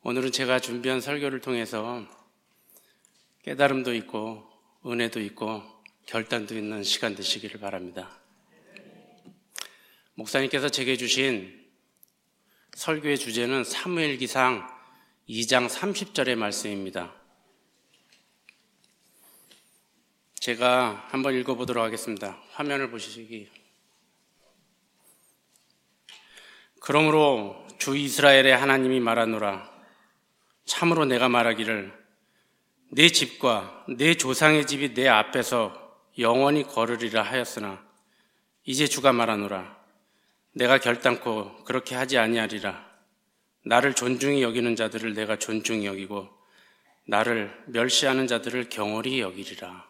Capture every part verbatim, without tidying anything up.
오늘은 제가 준비한 설교를 통해서 깨달음도 있고 은혜도 있고 결단도 있는 시간 되시기를 바랍니다. 목사님께서 제게 주신 설교의 주제는 사무엘기상 이 장 삼십 절의 말씀입니다. 제가 한번 읽어보도록 하겠습니다. 화면을 보시기. 그러므로 주 이스라엘의 하나님이 말하노라. 참으로 내가 말하기를 내 집과 내 조상의 집이 내 앞에서 영원히 걸으리라 하였으나 이제 주가 말하노라. 내가 결단코 그렇게 하지 아니하리라. 나를 존중히 여기는 자들을 내가 존중히 여기고 나를 멸시하는 자들을 경홀히 여기리라.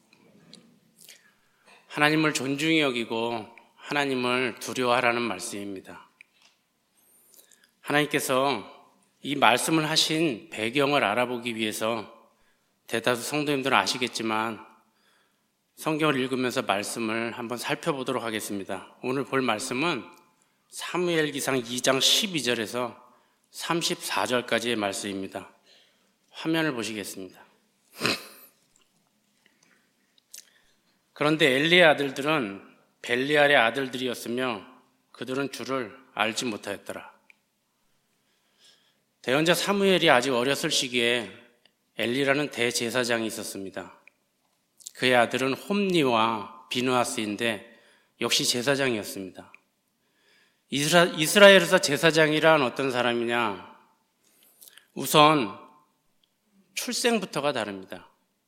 하나님을 존중히 여기고 하나님을 두려워하라는 말씀입니다. 하나님께서 이 말씀을 하신 배경을 알아보기 위해서 대다수 성도님들은 아시겠지만 성경을 읽으면서 말씀을 한번 살펴보도록 하겠습니다. 오늘 볼 말씀은 사무엘기상 이 장 십이 절에서 삼십사 절까지의 말씀입니다. 화면을 보시겠습니다. 그런데 엘리의 아들들은 벨리알의 아들들이었으며 그들은 주를 알지 못하였더라. 대언자 사무엘이 아직 어렸을 시기에 엘리라는 대제사장이 있었습니다. 그의 아들은 홈니와 비느하스인데 역시 제사장이었습니다. 이스라, 이스라엘에서 제사장이란 어떤 사람이냐? 우선 출생부터가 다릅니다.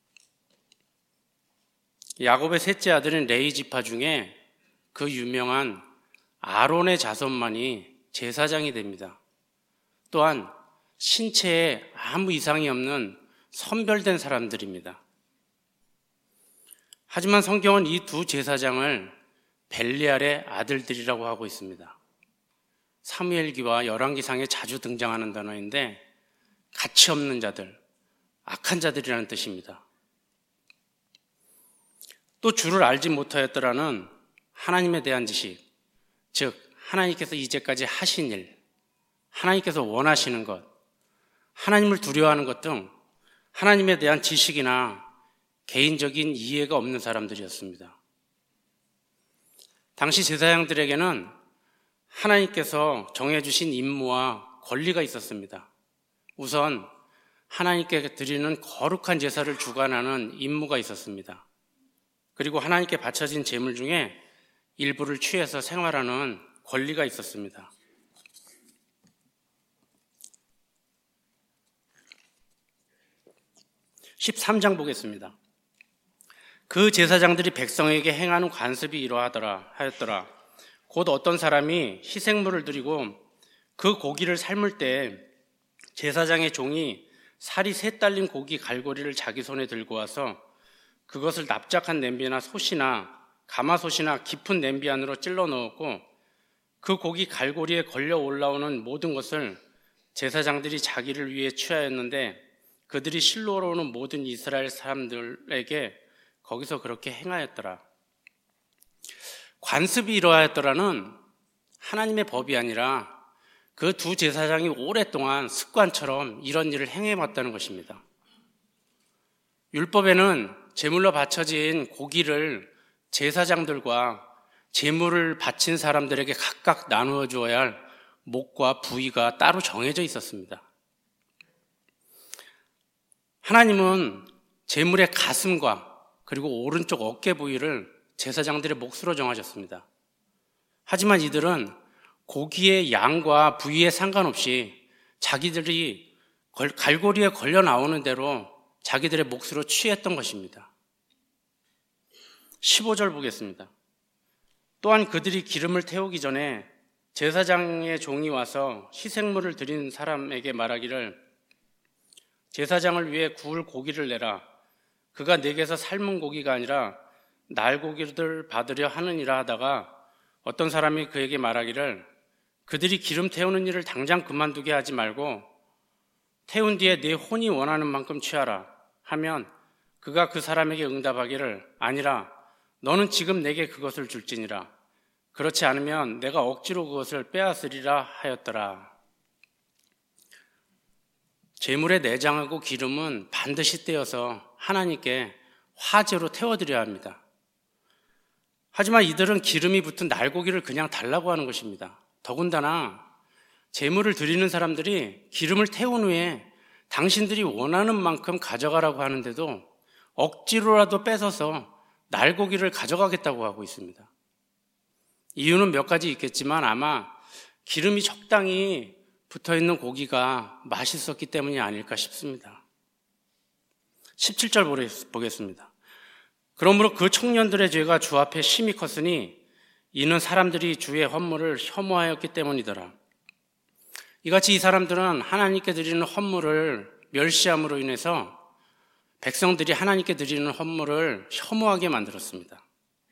야곱의 셋째 아들인 레위 지파 중에 그 유명한 아론의 자손만이 제사장이 됩니다. 또한 신체에 아무 이상이 없는 선별된 사람들입니다. 하지만 성경은 이 두 제사장을 벨리알의 아들들이라고 하고 있습니다. 사무엘기와 열왕기상에 자주 등장하는 단어인데 가치 없는 자들, 악한 자들이라는 뜻입니다. 또 주를 알지 못하였더라는 하나님에 대한 지식, 즉 하나님께서 이제까지 하신 일, 하나님께서 원하시는 것, 하나님을 두려워하는 것 등 하나님에 대한 지식이나 개인적인 이해가 없는 사람들이었습니다. 당시 제사장들에게는 하나님께서 정해주신 임무와 권리가 있었습니다. 우선 하나님께 드리는 거룩한 제사를 주관하는 임무가 있었습니다. 그리고 하나님께 바쳐진 제물 중에 일부를 취해서 생활하는 권리가 있었습니다. 십삼 장 보겠습니다. 그 제사장들이 백성에게 행하는 관습이 이러하더라 하였더라. 곧 어떤 사람이 희생물을 드리고 그 고기를 삶을 때 제사장의 종이 살이 셋 달린 고기 갈고리를 자기 손에 들고 와서 그것을 납작한 냄비나 솥이나 가마솥이나 깊은 냄비 안으로 찔러 넣었고 그 고기 갈고리에 걸려 올라오는 모든 것을 제사장들이 자기를 위해 취하였는데 그들이 실로로 오는 모든 이스라엘 사람들에게 거기서 그렇게 행하였더라. 관습이 이러하였더라는 하나님의 법이 아니라 그 두 제사장이 오랫동안 습관처럼 이런 일을 행해왔다는 것입니다. 율법에는 제물로 바쳐진 고기를 제사장들과 제물을 바친 사람들에게 각각 나누어 주어야 할 목과 부위가 따로 정해져 있었습니다. 하나님은 제물의 가슴과 그리고 오른쪽 어깨 부위를 제사장들의 몫으로 정하셨습니다. 하지만 이들은 고기의 양과 부위에 상관없이 자기들이 갈고리에 걸려 나오는 대로 자기들의 몫으로 취했던 것입니다. 십오 절 보겠습니다. 또한 그들이 기름을 태우기 전에 제사장의 종이 와서 희생물을 드린 사람에게 말하기를 제사장을 위해 구울 고기를 내라. 그가 내게서 삶은 고기가 아니라 날고기를 받으려 하느니라 하다가 어떤 사람이 그에게 말하기를 그들이 기름 태우는 일을 당장 그만두게 하지 말고 태운 뒤에 내 혼이 원하는 만큼 취하라 하면 그가 그 사람에게 응답하기를 아니라 너는 지금 내게 그것을 줄지니라. 그렇지 않으면 내가 억지로 그것을 빼앗으리라 하였더라. 제물의 내장하고 기름은 반드시 떼어서 하나님께 화제로 태워드려야 합니다. 하지만 이들은 기름이 붙은 날고기를 그냥 달라고 하는 것입니다. 더군다나 제물을 드리는 사람들이 기름을 태운 후에 당신들이 원하는 만큼 가져가라고 하는데도 억지로라도 뺏어서 날고기를 가져가겠다고 하고 있습니다. 이유는 몇 가지 있겠지만 아마 기름이 적당히 붙어있는 고기가 맛있었기 때문이 아닐까 싶습니다. 십칠 절 보겠습니다. 그러므로 그 청년들의 죄가 주 앞에 심히 컸으니 이는 사람들이 주의 헌물을 혐오하였기 때문이더라. 이같이 이 사람들은 하나님께 드리는 헌물을 멸시함으로 인해서 백성들이 하나님께 드리는 헌물을 혐오하게 만들었습니다.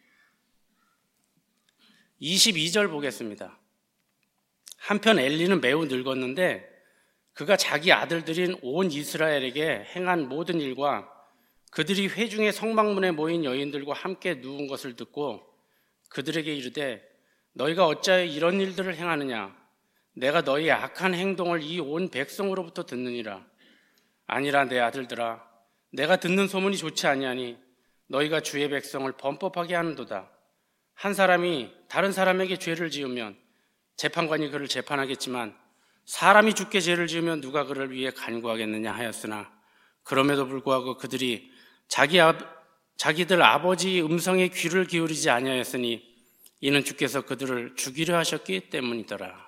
이십이 절 보겠습니다. 한편 엘리는 매우 늙었는데 그가 자기 아들들인 온 이스라엘에게 행한 모든 일과 그들이 회중의 성막문에 모인 여인들과 함께 누운 것을 듣고 그들에게 이르되 너희가 어찌하여 이런 일들을 행하느냐? 내가 너희의 악한 행동을 이 온 백성으로부터 듣느니라. 아니라 내 아들들아, 내가 듣는 소문이 좋지 아니하니 너희가 주의 백성을 범법하게 하는도다. 한 사람이 다른 사람에게 죄를 지으면 재판관이 그를 재판하겠지만 사람이 주께 죄를 지으면 누가 그를 위해 간구하겠느냐 하였으나 그럼에도 불구하고 그들이 자기 아, 자기들 아버지의 음성에 귀를 기울이지 아니하였으니 이는 주께서 그들을 죽이려 하셨기 때문이더라.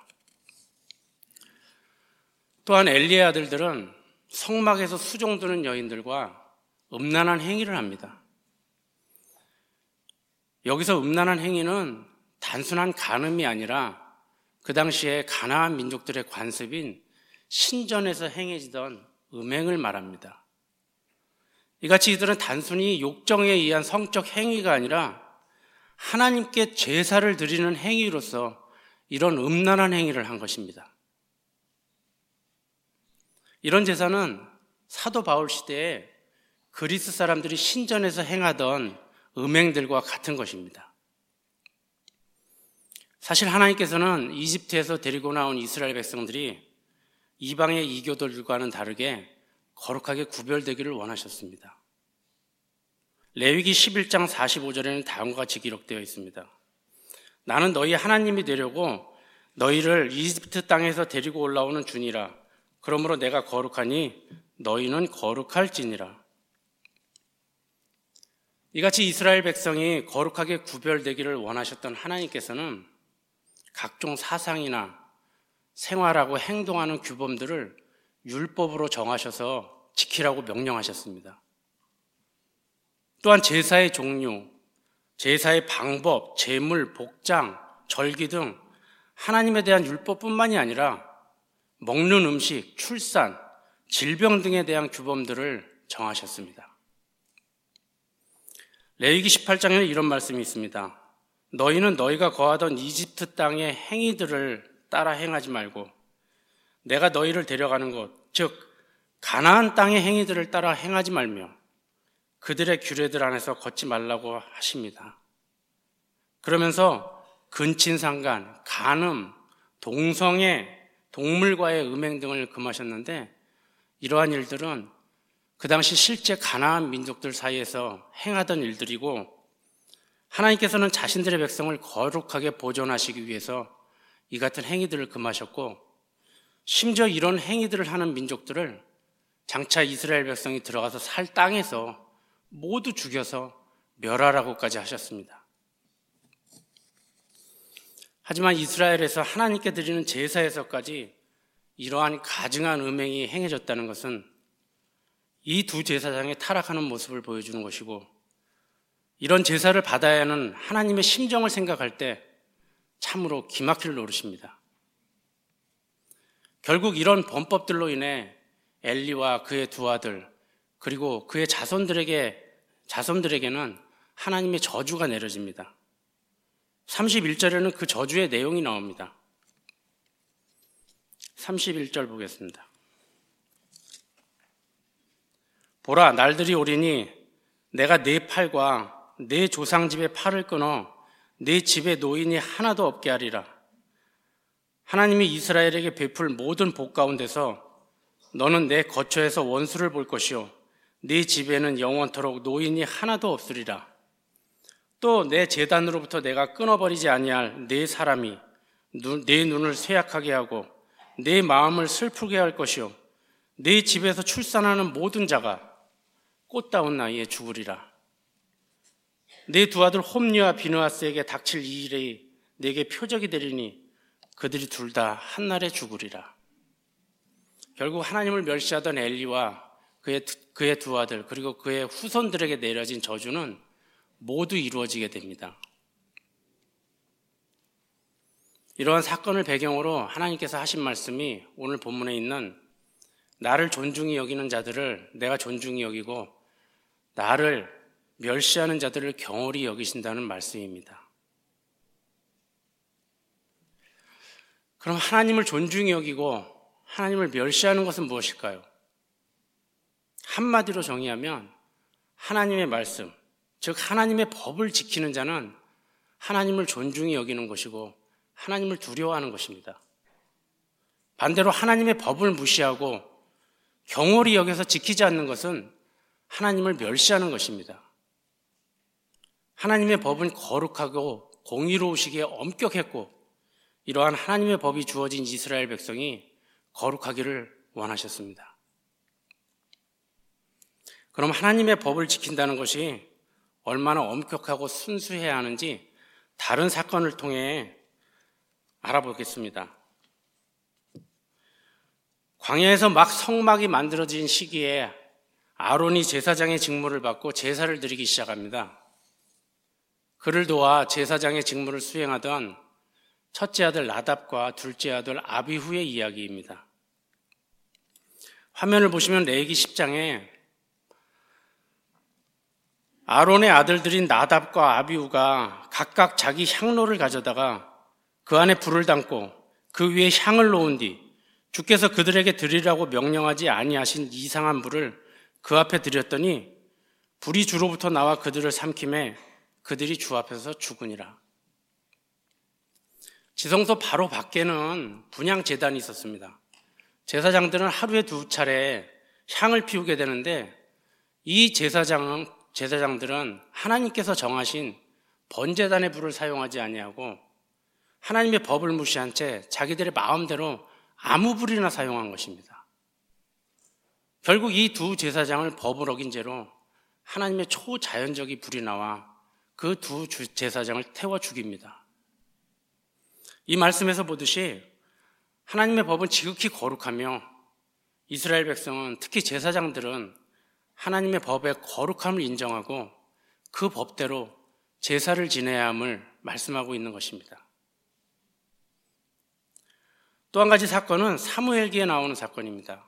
또한 엘리의 아들들은 성막에서 수종드는 여인들과 음란한 행위를 합니다. 여기서 음란한 행위는 단순한 간음이 아니라 그 당시에 가나안 민족들의 관습인 신전에서 행해지던 음행을 말합니다. 이같이 이들은 단순히 욕정에 의한 성적 행위가 아니라 하나님께 제사를 드리는 행위로서 이런 음란한 행위를 한 것입니다. 이런 제사는 사도 바울 시대에 그리스 사람들이 신전에서 행하던 음행들과 같은 것입니다. 사실 하나님께서는 이집트에서 데리고 나온 이스라엘 백성들이 이방의 이교도들과는 다르게 거룩하게 구별되기를 원하셨습니다. 레위기 십일 장 사십오 절에는 다음과 같이 기록되어 있습니다. 나는 너희 하나님이 되려고 너희를 이집트 땅에서 데리고 올라오는 주니라. 그러므로 내가 거룩하니 너희는 거룩할지니라. 이같이 이스라엘 백성이 거룩하게 구별되기를 원하셨던 하나님께서는 각종 사상이나 생활하고 행동하는 규범들을 율법으로 정하셔서 지키라고 명령하셨습니다. 또한 제사의 종류, 제사의 방법, 제물, 복장, 절기 등 하나님에 대한 율법뿐만이 아니라 먹는 음식, 출산, 질병 등에 대한 규범들을 정하셨습니다. 레위기 십팔 장에는 이런 말씀이 있습니다. 너희는 너희가 거하던 이집트 땅의 행위들을 따라 행하지 말고 내가 너희를 데려가는 곳, 즉 가나안 땅의 행위들을 따라 행하지 말며 그들의 규례들 안에서 걷지 말라고 하십니다. 그러면서 근친상간, 간음, 동성애, 동물과의 음행 등을 금하셨는데 이러한 일들은 그 당시 실제 가나안 민족들 사이에서 행하던 일들이고 하나님께서는 자신들의 백성을 거룩하게 보존하시기 위해서 이 같은 행위들을 금하셨고 심지어 이런 행위들을 하는 민족들을 장차 이스라엘 백성이 들어가서 살 땅에서 모두 죽여서 멸하라고까지 하셨습니다. 하지만 이스라엘에서 하나님께 드리는 제사에서까지 이러한 가증한 음행이 행해졌다는 것은 이 두 제사장의 타락하는 모습을 보여주는 것이고 이런 제사를 받아야 하는 하나님의 심정을 생각할 때 참으로 기막힐 노릇입니다. 결국 이런 범법들로 인해 엘리와 그의 두 아들 그리고 그의 자손들에게, 자손들에게는 하나님의 저주가 내려집니다. 삼십일 절에는 그 저주의 내용이 나옵니다. 삼십일 절 보겠습니다. 보라, 날들이 오리니 내가 네 팔과 네 조상 집의 팔을 끊어 네 집의 노인이 하나도 없게 하리라. 하나님이 이스라엘에게 베풀 모든 복 가운데서 너는 내 거처에서 원수를 볼 것이요 네 집에는 영원토록 노인이 하나도 없으리라. 또 내 제단으로부터 내가 끊어버리지 아니할 네 사람이 내 눈을 쇠약하게 하고 내 마음을 슬프게 할 것이요 네 집에서 출산하는 모든 자가 꽃다운 나이에 죽으리라. 네 두 아들 홈리와 비느하스에게 닥칠 이 일이 내게 표적이 되리니 그들이 둘 다 한날에 죽으리라. 결국 하나님을 멸시하던 엘리와 그의, 그의 두 아들 그리고 그의 후손들에게 내려진 저주는 모두 이루어지게 됩니다. 이러한 사건을 배경으로 하나님께서 하신 말씀이 오늘 본문에 있는 나를 존중히 여기는 자들을 내가 존중히 여기고 나를 멸시하는 자들을 경홀히 여기신다는 말씀입니다. 그럼 하나님을 존중히 여기고 하나님을 멸시하는 것은 무엇일까요? 한마디로 정의하면 하나님의 말씀, 즉 하나님의 법을 지키는 자는 하나님을 존중히 여기는 것이고 하나님을 두려워하는 것입니다. 반대로 하나님의 법을 무시하고 경홀히 여겨서 지키지 않는 것은 하나님을 멸시하는 것입니다. 하나님의 법은 거룩하고 공의로우시기에 엄격했고 이러한 하나님의 법이 주어진 이스라엘 백성이 거룩하기를 원하셨습니다. 그럼 하나님의 법을 지킨다는 것이 얼마나 엄격하고 순수해야 하는지 다른 사건을 통해 알아보겠습니다. 광야에서 막 성막이 만들어진 시기에 아론이 제사장의 직무를 받고 제사를 드리기 시작합니다. 그를 도와 제사장의 직무를 수행하던 첫째 아들 나답과 둘째 아들 아비후의 이야기입니다. 화면을 보시면 레위기 십 장에 아론의 아들들인 나답과 아비후가 각각 자기 향로를 가져다가 그 안에 불을 담고 그 위에 향을 놓은 뒤 주께서 그들에게 드리라고 명령하지 아니하신 이상한 불을 그 앞에 드렸더니 불이 주로부터 나와 그들을 삼킴에 그들이 주 앞에서 죽으니라. 지성소 바로 밖에는 분향 제단이 있었습니다. 제사장들은 하루에 두 차례 향을 피우게 되는데 이 제사장, 제사장들은 하나님께서 정하신 번제단의 불을 사용하지 아니하고 하나님의 법을 무시한 채 자기들의 마음대로 아무 불이나 사용한 것입니다. 결국 이 두 제사장을 법을 어긴 죄로 하나님의 초자연적인 불이 나와 그 두 제사장을 태워 죽입니다. 이 말씀에서 보듯이 하나님의 법은 지극히 거룩하며 이스라엘 백성은 특히 제사장들은 하나님의 법의 거룩함을 인정하고 그 법대로 제사를 지내야 함을 말씀하고 있는 것입니다. 또 한 가지 사건은 사무엘기에 나오는 사건입니다.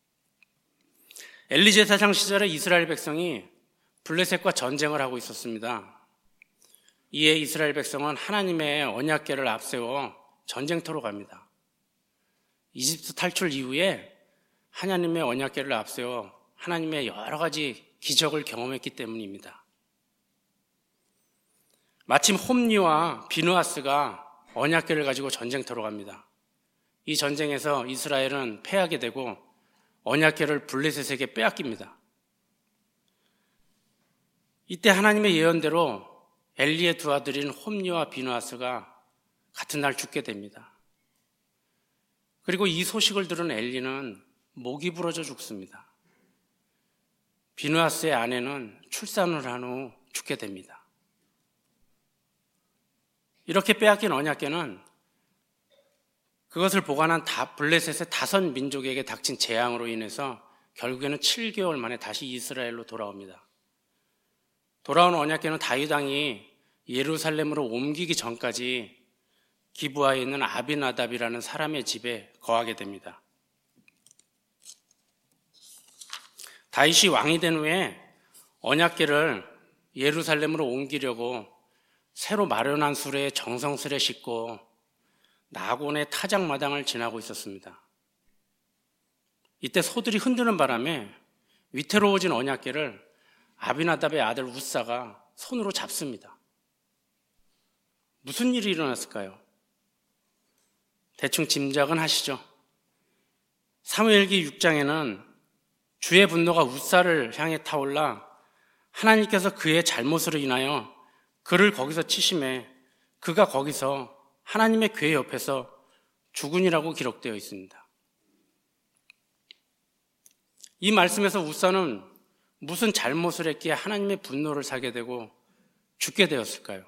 엘리 제사장 시절에 이스라엘 백성이 블레셋과 전쟁을 하고 있었습니다. 이에 이스라엘 백성은 하나님의 언약궤를 앞세워 전쟁터로 갑니다. 이집트 탈출 이후에 하나님의 언약궤를 앞세워 하나님의 여러 가지 기적을 경험했기 때문입니다. 마침 홈리와 비느하스가 언약궤를 가지고 전쟁터로 갑니다. 이 전쟁에서 이스라엘은 패하게 되고 언약궤를 블레셋에게 빼앗깁니다. 이때 하나님의 예언대로 엘리의 두 아들인 홈리와 비느하스가 같은 날 죽게 됩니다. 그리고 이 소식을 들은 엘리는 목이 부러져 죽습니다. 비느하스의 아내는 출산을 한 후 죽게 됩니다. 이렇게 빼앗긴 언약궤는 그것을 보관한 다 블레셋의 다섯 민족에게 닥친 재앙으로 인해서 결국에는 칠 개월 만에 다시 이스라엘로 돌아옵니다. 돌아온 언약궤는 다윗 왕이 예루살렘으로 옮기기 전까지 기브아에 있는 아비나답이라는 사람의 집에 거하게 됩니다. 다윗이 왕이 된 후에 언약궤를 예루살렘으로 옮기려고 새로 마련한 수레에 정성스레 싣고 나곤의 타작마당을 지나고 있었습니다. 이때 소들이 흔드는 바람에 위태로워진 언약궤를 아비나답의 아들 우사가 손으로 잡습니다. 무슨 일이 일어났을까요? 대충 짐작은 하시죠? 사무엘기 육 장에는 주의 분노가 웃사를 향해 타올라 하나님께서 그의 잘못으로 인하여 그를 거기서 치심해 그가 거기서 하나님의 궤 옆에서 죽으니라고 기록되어 있습니다. 이 말씀에서 웃사는 무슨 잘못을 했기에 하나님의 분노를 사게 되고 죽게 되었을까요?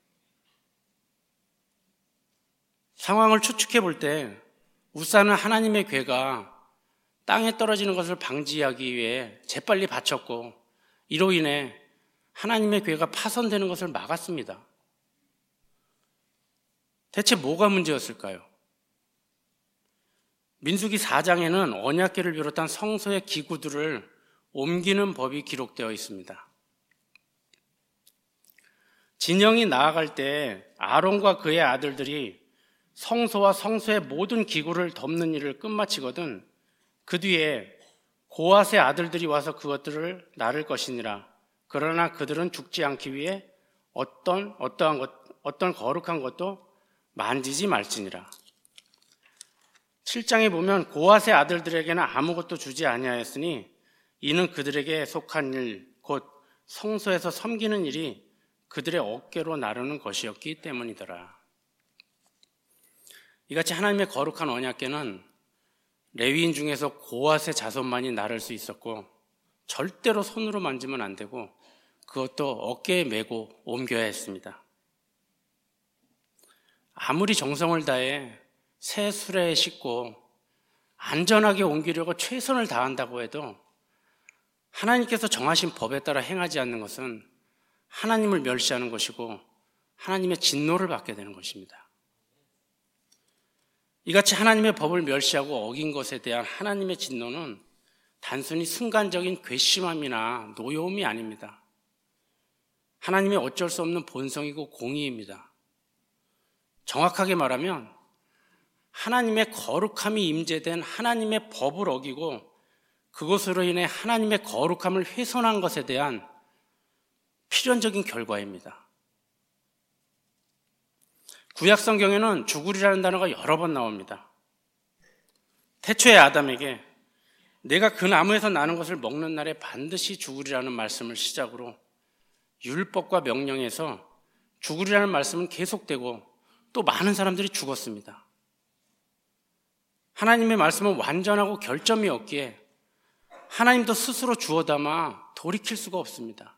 상황을 추측해 볼 때 웃사는 하나님의 궤가 땅에 떨어지는 것을 방지하기 위해 재빨리 바쳤고 이로 인해 하나님의 궤가 파손되는 것을 막았습니다. 대체 뭐가 문제였을까요? 민수기 사 장에는 언약궤를 비롯한 성소의 기구들을 옮기는 법이 기록되어 있습니다. 진영이 나아갈 때 아론과 그의 아들들이 성소와 성소의 모든 기구를 덮는 일을 끝마치거든 그 뒤에 고앗의 아들들이 와서 그것들을 나를 것이니라. 그러나 그들은 죽지 않기 위해 어떤 어떠한 것, 어떤 거룩한 것도 만지지 말지니라. 칠 장에 보면 고앗의 아들들에게는 아무것도 주지 아니하였으니 이는 그들에게 속한 일, 곧 성소에서 섬기는 일이 그들의 어깨로 나르는 것이었기 때문이더라. 이같이 하나님의 거룩한 언약궤는 레위인 중에서 고앗의 자손만이 나를 수 있었고 절대로 손으로 만지면 안 되고 그것도 어깨에 메고 옮겨야 했습니다. 아무리 정성을 다해 새 수레에 싣고 안전하게 옮기려고 최선을 다한다고 해도 하나님께서 정하신 법에 따라 행하지 않는 것은 하나님을 멸시하는 것이고 하나님의 진노를 받게 되는 것입니다. 이같이 하나님의 법을 멸시하고 어긴 것에 대한 하나님의 진노는 단순히 순간적인 괘씸함이나 노여움이 아닙니다. 하나님의 어쩔 수 없는 본성이고 공의입니다. 정확하게 말하면 하나님의 거룩함이 임재된 하나님의 법을 어기고 그것으로 인해 하나님의 거룩함을 훼손한 것에 대한 필연적인 결과입니다. 구약 성경에는 죽으리라는 단어가 여러 번 나옵니다. 태초의 아담에게 내가 그 나무에서 나는 것을 먹는 날에 반드시 죽으리라는 말씀을 시작으로 율법과 명령에서 죽으리라는 말씀은 계속되고 또 많은 사람들이 죽었습니다. 하나님의 말씀은 완전하고 결점이 없기에 하나님도 스스로 주워 담아 돌이킬 수가 없습니다.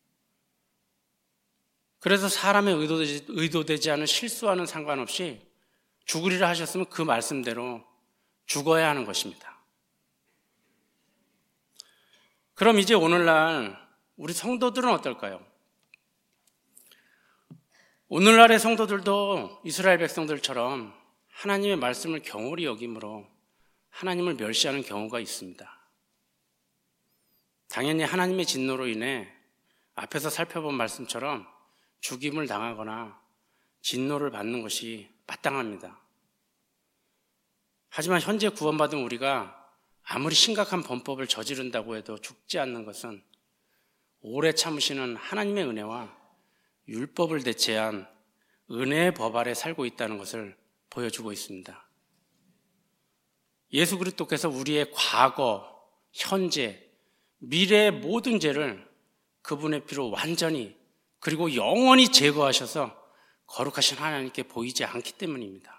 그래서 사람의 의도되지, 의도되지 않은 실수와는 상관없이 죽으리라 하셨으면 그 말씀대로 죽어야 하는 것입니다. 그럼 이제 오늘날 우리 성도들은 어떨까요? 오늘날의 성도들도 이스라엘 백성들처럼 하나님의 말씀을 경홀히 여김으로 하나님을 멸시하는 경우가 있습니다. 당연히 하나님의 진노로 인해 앞에서 살펴본 말씀처럼 죽임을 당하거나 진노를 받는 것이 마땅합니다. 하지만 현재 구원받은 우리가 아무리 심각한 범법을 저지른다고 해도 죽지 않는 것은 오래 참으시는 하나님의 은혜와 율법을 대체한 은혜의 법 아래 살고 있다는 것을 보여주고 있습니다. 예수 그리스도께서 우리의 과거, 현재, 미래의 모든 죄를 그분의 피로 완전히 그리고 영원히 제거하셔서 거룩하신 하나님께 보이지 않기 때문입니다.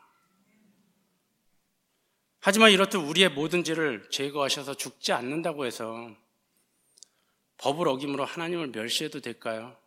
하지만 이렇듯 우리의 모든 죄를 제거하셔서 죽지 않는다고 해서 법을 어김으로 하나님을 멸시해도 될까요?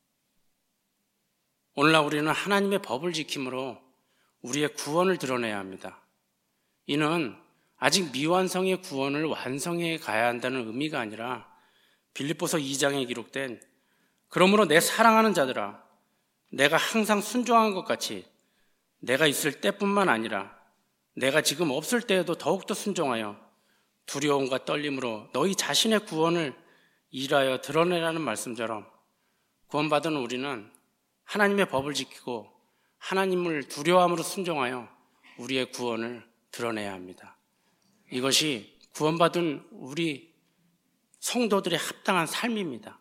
오늘날 우리는 하나님의 법을 지킴으로 우리의 구원을 드러내야 합니다. 이는 아직 미완성의 구원을 완성해 가야 한다는 의미가 아니라 빌립보서 이 장에 기록된 그러므로 내 사랑하는 자들아 내가 항상 순종한 것 같이 내가 있을 때뿐만 아니라 내가 지금 없을 때에도 더욱더 순종하여 두려움과 떨림으로 너희 자신의 구원을 일하여 드러내라는 말씀처럼 구원받은 우리는 하나님의 법을 지키고 하나님을 두려워함으로 순종하여 우리의 구원을 드러내야 합니다. 이것이 구원받은 우리 성도들의 합당한 삶입니다.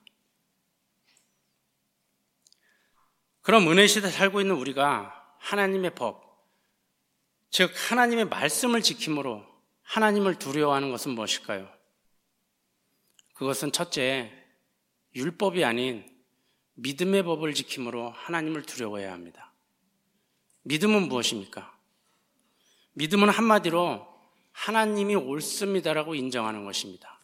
그럼 은혜 시대에 살고 있는 우리가 하나님의 법, 즉 하나님의 말씀을 지킴으로 하나님을 두려워하는 것은 무엇일까요? 그것은 첫째, 율법이 아닌 믿음의 법을 지킴으로 하나님을 두려워해야 합니다. 믿음은 무엇입니까? 믿음은 한마디로 하나님이 옳습니다라고 인정하는 것입니다.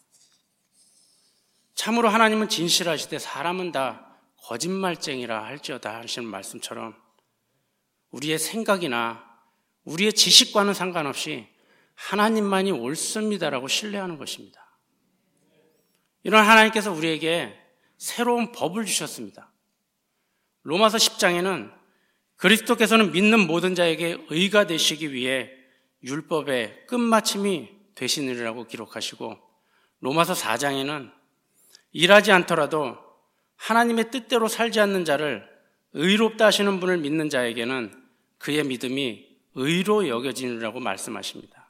참으로 하나님은 진실하시되 사람은 다 거짓말쟁이라 할지어다 하시는 말씀처럼 우리의 생각이나 우리의 지식과는 상관없이 하나님만이 옳습니다라고 신뢰하는 것입니다. 이런 하나님께서 우리에게 새로운 법을 주셨습니다. 로마서 십 장에는 그리스도께서는 믿는 모든 자에게 의가 되시기 위해 율법의 끝마침이 되시느니라고 기록하시고, 로마서 사 장에는 일하지 않더라도 하나님의 뜻대로 살지 않는 자를 의롭다 하시는 분을 믿는 자에게는 그의 믿음이 의로 여겨지느라고 말씀하십니다.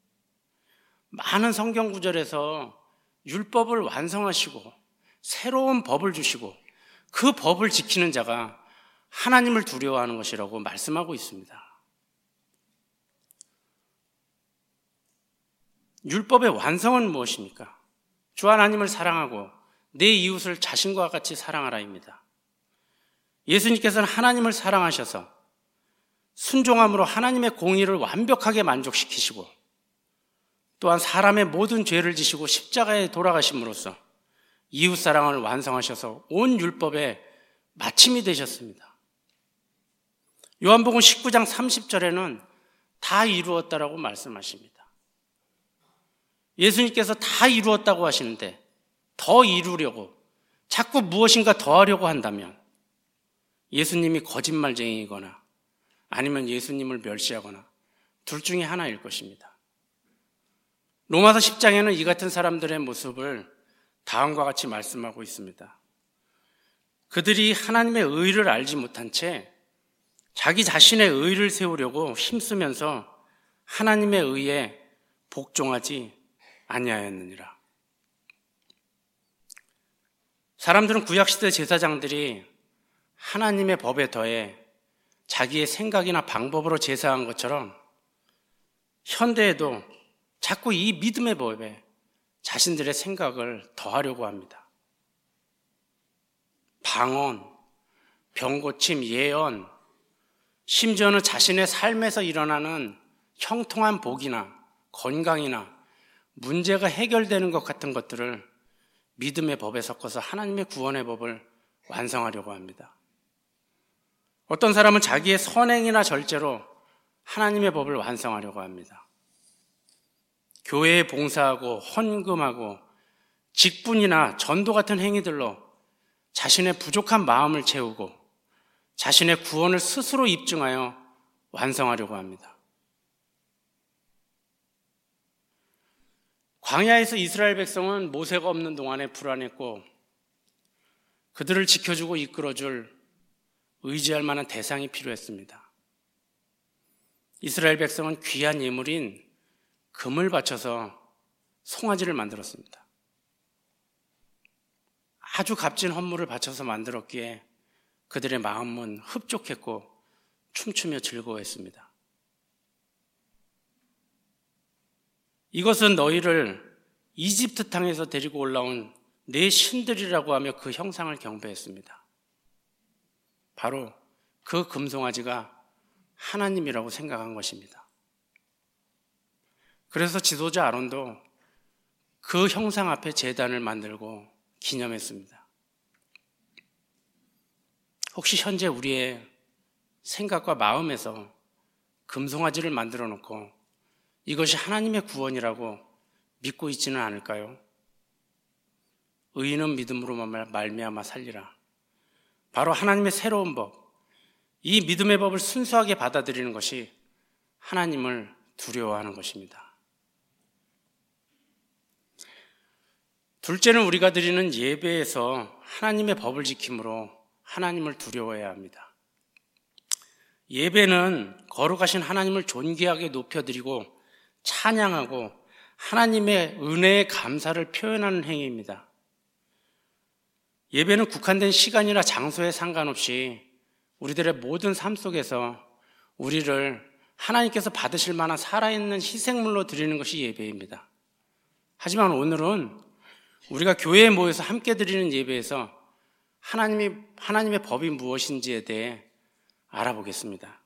많은 성경 구절에서 율법을 완성하시고 새로운 법을 주시고 그 법을 지키는 자가 하나님을 두려워하는 것이라고 말씀하고 있습니다. 율법의 완성은 무엇입니까? 주 하나님을 사랑하고 내 이웃을 자신과 같이 사랑하라입니다. 예수님께서는 하나님을 사랑하셔서 순종함으로 하나님의 공의를 완벽하게 만족시키시고 또한 사람의 모든 죄를 지시고 십자가에 돌아가심으로써 이웃사랑을 완성하셔서 온 율법의 마침이 되셨습니다. 요한복음 십구 장 삼십 절에는 다 이루었다라고 말씀하십니다. 예수님께서 다 이루었다고 하시는데 더 이루려고 자꾸 무엇인가 더 하려고 한다면 예수님이 거짓말쟁이이거나 아니면 예수님을 멸시하거나 둘 중에 하나일 것입니다. 로마서 십 장에는 이 같은 사람들의 모습을 다음과 같이 말씀하고 있습니다. 그들이 하나님의 의를 알지 못한 채 자기 자신의 의를 세우려고 힘쓰면서 하나님의 의에 복종하지 아니하였느니라. 사람들은 구약시대 제사장들이 하나님의 법에 더해 자기의 생각이나 방법으로 제사한 것처럼 현대에도 자꾸 이 믿음의 법에 자신들의 생각을 더하려고 합니다. 방언, 병고침, 예언, 심지어는 자신의 삶에서 일어나는 형통한 복이나 건강이나 문제가 해결되는 것 같은 것들을 믿음의 법에 섞어서 하나님의 구원의 법을 완성하려고 합니다. 어떤 사람은 자기의 선행이나 절제로 하나님의 법을 완성하려고 합니다. 교회에 봉사하고 헌금하고 직분이나 전도 같은 행위들로 자신의 부족한 마음을 채우고 자신의 구원을 스스로 입증하여 완성하려고 합니다. 광야에서 이스라엘 백성은 모세가 없는 동안에 불안했고 그들을 지켜주고 이끌어줄 의지할 만한 대상이 필요했습니다. 이스라엘 백성은 귀한 예물인 금을 바쳐서 송아지를 만들었습니다. 아주 값진 헌물을 바쳐서 만들었기에 그들의 마음은 흡족했고 춤추며 즐거워했습니다. 이것은 너희를 이집트 땅에서 데리고 올라온 내 신들이라고 하며 그 형상을 경배했습니다. 바로 그 금송아지가 하나님이라고 생각한 것입니다. 그래서 지도자 아론도 그 형상 앞에 제단을 만들고 기념했습니다. 혹시 현재 우리의 생각과 마음에서 금송아지를 만들어 놓고 이것이 하나님의 구원이라고 믿고 있지는 않을까요? 의인은 믿음으로 말미암아 살리라. 바로 하나님의 새로운 법, 이 믿음의 법을 순수하게 받아들이는 것이 하나님을 두려워하는 것입니다. 둘째는 우리가 드리는 예배에서 하나님의 법을 지킴으로 하나님을 두려워해야 합니다. 예배는 거룩하신 하나님을 존귀하게 높여드리고 찬양하고 하나님의 은혜의 감사를 표현하는 행위입니다. 예배는 국한된 시간이나 장소에 상관없이 우리들의 모든 삶 속에서 우리를 하나님께서 받으실 만한 살아있는 희생물로 드리는 것이 예배입니다. 하지만 오늘은 우리가 교회에 모여서 함께 드리는 예배에서 하나님이, 하나님의 법이 무엇인지에 대해 알아보겠습니다.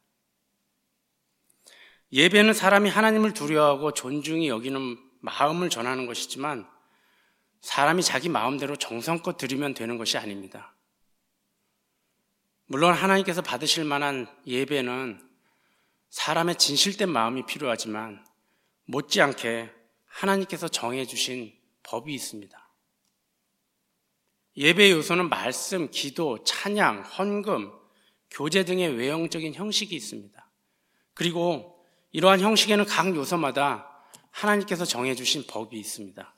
예배는 사람이 하나님을 두려워하고 존중히 여기는 마음을 전하는 것이지만 사람이 자기 마음대로 정성껏 드리면 되는 것이 아닙니다. 물론 하나님께서 받으실 만한 예배는 사람의 진실된 마음이 필요하지만 못지않게 하나님께서 정해주신 법이 있습니다. 예배의 요소는 말씀, 기도, 찬양, 헌금, 교제 등의 외형적인 형식이 있습니다. 그리고 이러한 형식에는 각 요소마다 하나님께서 정해주신 법이 있습니다.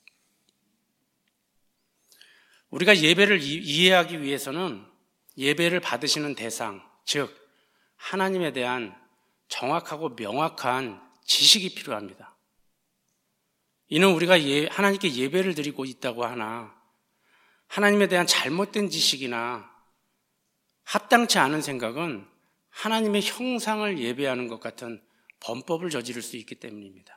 우리가 예배를 이해하기 위해서는 예배를 받으시는 대상, 즉 하나님에 대한 정확하고 명확한 지식이 필요합니다. 이는 우리가 예, 하나님께 예배를 드리고 있다고 하나 하나님에 대한 잘못된 지식이나 합당치 않은 생각은 하나님의 형상을 예배하는 것 같은 범법을 저지를 수 있기 때문입니다.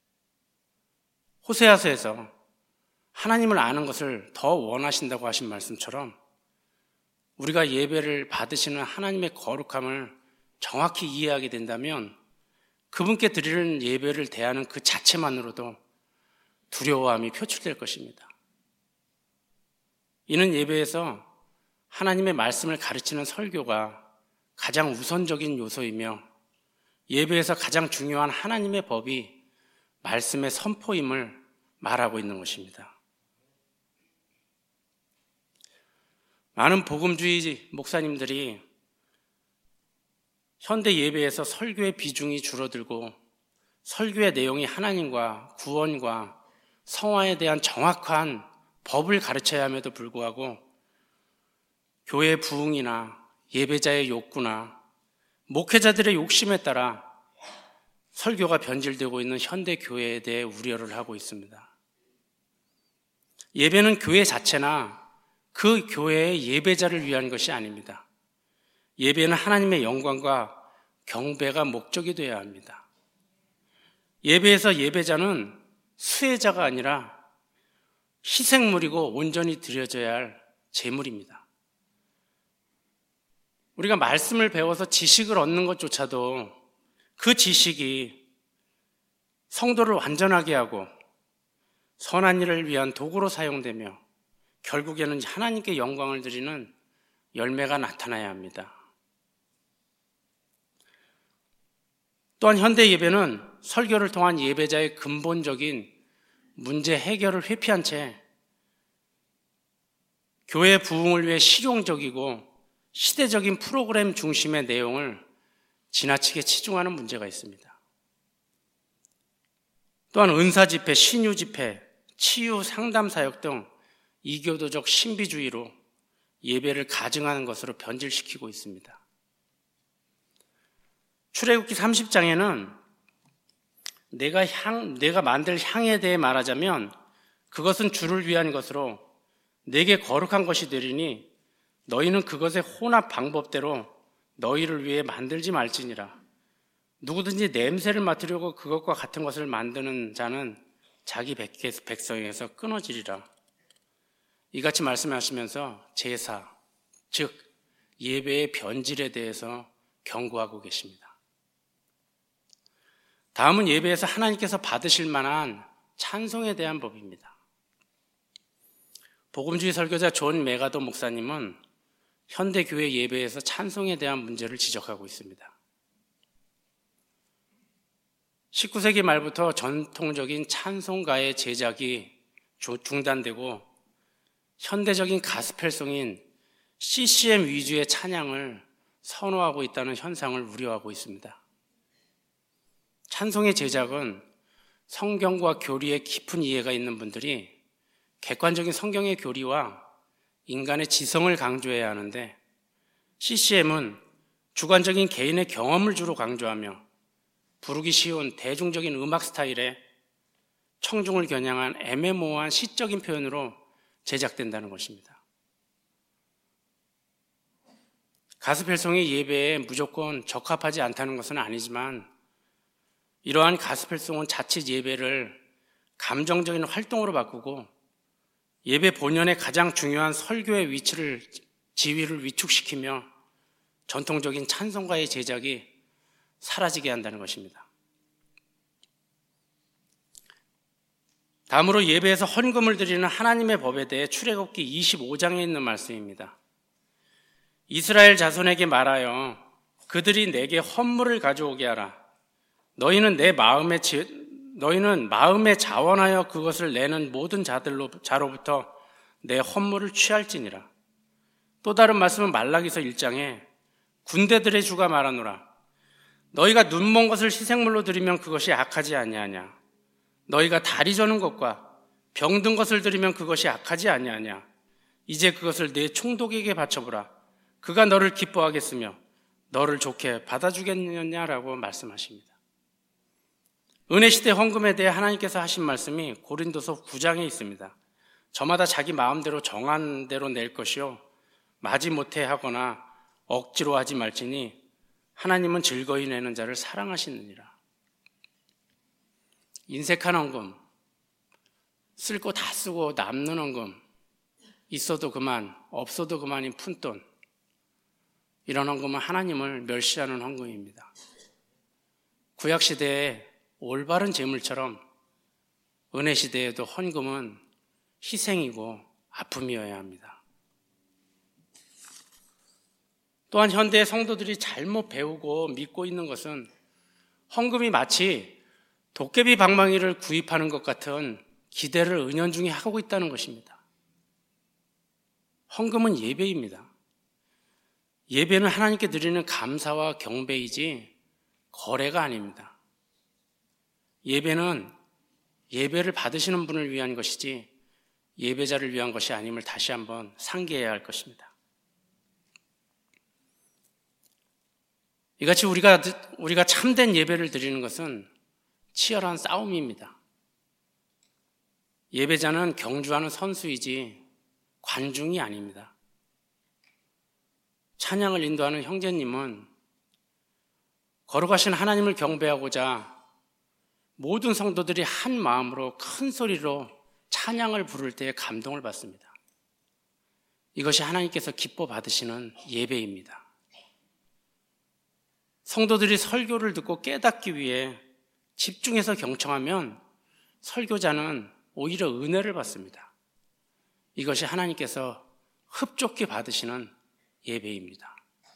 호세아서에서 하나님을 아는 것을 더 원하신다고 하신 말씀처럼 우리가 예배를 받으시는 하나님의 거룩함을 정확히 이해하게 된다면 그분께 드리는 예배를 대하는 그 자체만으로도 두려워함이 표출될 것입니다. 이는 예배에서 하나님의 말씀을 가르치는 설교가 가장 우선적인 요소이며 예배에서 가장 중요한 하나님의 법이 말씀의 선포임을 말하고 있는 것입니다. 많은 복음주의 목사님들이 현대 예배에서 설교의 비중이 줄어들고 설교의 내용이 하나님과 구원과 성화에 대한 정확한 법을 가르쳐야 함에도 불구하고 교회 부흥이나 예배자의 욕구나 목회자들의 욕심에 따라 설교가 변질되고 있는 현대 교회에 대해 우려를 하고 있습니다. 예배는 교회 자체나 그 교회의 예배자를 위한 것이 아닙니다. 예배는 하나님의 영광과 경배가 목적이 되어야 합니다. 예배에서 예배자는 수혜자가 아니라 희생물이고 온전히 드려져야 할 제물입니다. 우리가 말씀을 배워서 지식을 얻는 것조차도 그 지식이 성도를 완전하게 하고 선한 일을 위한 도구로 사용되며 결국에는 하나님께 영광을 드리는 열매가 나타나야 합니다. 또한 현대 예배는 설교를 통한 예배자의 근본적인 문제 해결을 회피한 채 교회 부흥을 위해 실용적이고 시대적인 프로그램 중심의 내용을 지나치게 치중하는 문제가 있습니다. 또한 은사 집회, 신유 집회, 치유 상담 사역 등 이교도적 신비주의로 예배를 가증하는 것으로 변질시키고 있습니다. 출애굽기 삼십 장에는 내가 향, 내가 만들 향에 대해 말하자면 그것은 주를 위한 것으로 내게 거룩한 것이 되리니 너희는 그것의 혼합 방법대로 너희를 위해 만들지 말지니라. 누구든지 냄새를 맡으려고 그것과 같은 것을 만드는 자는 자기 백성에서 끊어지리라. 이같이 말씀하시면서 제사, 즉 예배의 변질에 대해서 경고하고 계십니다. 다음은 예배에서 하나님께서 받으실 만한 찬송에 대한 법입니다. 복음주의 설교자 존 메가도 목사님은 현대교회 예배에서 찬송에 대한 문제를 지적하고 있습니다. 십구 세기 말부터 전통적인 찬송가의 제작이 중단되고 현대적인 가스펠송인 씨씨엠 위주의 찬양을 선호하고 있다는 현상을 우려하고 있습니다. 찬송의 제작은 성경과 교리에 깊은 이해가 있는 분들이 객관적인 성경의 교리와 인간의 지성을 강조해야 하는데 씨씨엠은 주관적인 개인의 경험을 주로 강조하며 부르기 쉬운 대중적인 음악 스타일에 청중을 겨냥한 애매모호한 시적인 표현으로 제작된다는 것입니다. 가스펠송의 예배에 무조건 적합하지 않다는 것은 아니지만 이러한 가스펠송은 자칫 예배를 감정적인 활동으로 바꾸고 예배 본연의 가장 중요한 설교의 위치를, 지위를 위축시키며 전통적인 찬송가의 제작이 사라지게 한다는 것입니다. 다음으로 예배에서 헌금을 드리는 하나님의 법에 대해 출애굽기 이십오 장에 있는 말씀입니다. 이스라엘 자손에게 말하여 그들이 내게 헌물을 가져오게 하라. 너희는 내 마음에 지, 너희는 마음에 자원하여 그것을 내는 모든 자들로 자로부터 내 헌물을 취할지니라. 또 다른 말씀은 말라기서 일 장에 군대들의 주가 말하노라. 너희가 눈먼 것을 희생물로 드리면 그것이 악하지 아니하냐. 너희가 다리 저는 것과 병든 것을 드리면 그것이 악하지 아니하냐. 이제 그것을 내 총독에게 바쳐보라. 그가 너를 기뻐하겠으며 너를 좋게 받아주겠느냐라고 말씀하십니다. 은혜시대 헌금에 대해 하나님께서 하신 말씀이 고린도서 구 장에 있습니다. 저마다 자기 마음대로 정한 대로 낼 것이요 마지못해 하거나 억지로 하지 말지니 하나님은 즐거이 내는 자를 사랑하시느니라. 인색한 헌금, 쓸 거 다 쓰고 남는 헌금, 있어도 그만, 없어도 그만인 푼돈, 이런 헌금은 하나님을 멸시하는 헌금입니다. 구약시대에 올바른 제물처럼 은혜시대에도 헌금은 희생이고 아픔이어야 합니다. 또한 현대의 성도들이 잘못 배우고 믿고 있는 것은 헌금이 마치 도깨비 방망이를 구입하는 것 같은 기대를 은연중에 하고 있다는 것입니다. 헌금은 예배입니다. 예배는 하나님께 드리는 감사와 경배이지 거래가 아닙니다. 예배는 예배를 받으시는 분을 위한 것이지 예배자를 위한 것이 아님을 다시 한번 상기해야 할 것입니다. 이같이 우리가, 우리가 참된 예배를 드리는 것은 치열한 싸움입니다. 예배자는 경주하는 선수이지 관중이 아닙니다. 찬양을 인도하는 형제님은 거룩하신 하나님을 경배하고자 모든 성도들이 한 마음으로 큰 소리로 찬양을 부를 때에 감동을 받습니다. 이것이 하나님께서 기뻐 받으시는 예배입니다. 성도들이 설교를 듣고 깨닫기 위해 집중해서 경청하면 설교자는 오히려 은혜를 받습니다. 이것이 하나님께서 흡족히 받으시는 예배입니다.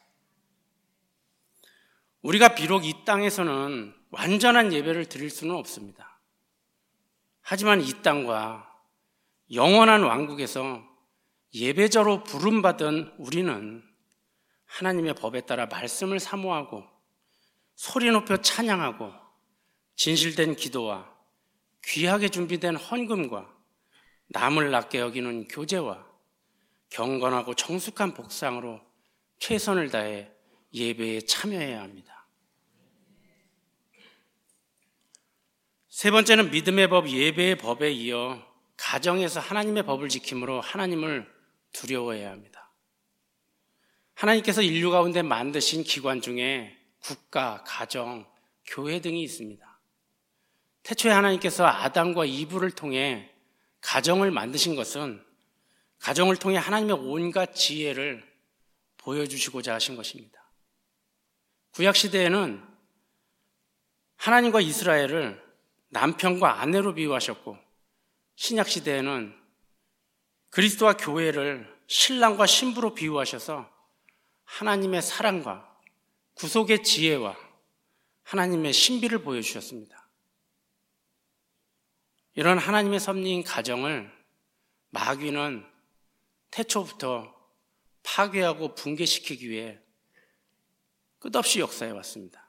우리가 비록 이 땅에서는 완전한 예배를 드릴 수는 없습니다. 하지만 이 땅과 영원한 왕국에서 예배자로 부름받은 우리는 하나님의 법에 따라 말씀을 사모하고 소리 높여 찬양하고 진실된 기도와 귀하게 준비된 헌금과 남을 낮게 여기는 교제와 경건하고 정숙한 복상으로 최선을 다해 예배에 참여해야 합니다. 세 번째는 믿음의 법, 예배의 법에 이어 가정에서 하나님의 법을 지킴으로 하나님을 두려워해야 합니다. 하나님께서 인류 가운데 만드신 기관 중에 국가, 가정, 교회 등이 있습니다. 태초에 하나님께서 아담과 이브를 통해 가정을 만드신 것은 가정을 통해 하나님의 온갖 지혜를 보여주시고자 하신 것입니다. 구약시대에는 하나님과 이스라엘을 남편과 아내로 비유하셨고 신약시대에는 그리스도와 교회를 신랑과 신부로 비유하셔서 하나님의 사랑과 구속의 지혜와 하나님의 신비를 보여주셨습니다. 이런 하나님의 섭리인 가정을 마귀는 태초부터 파괴하고 붕괴시키기 위해 끝없이 역사해 왔습니다.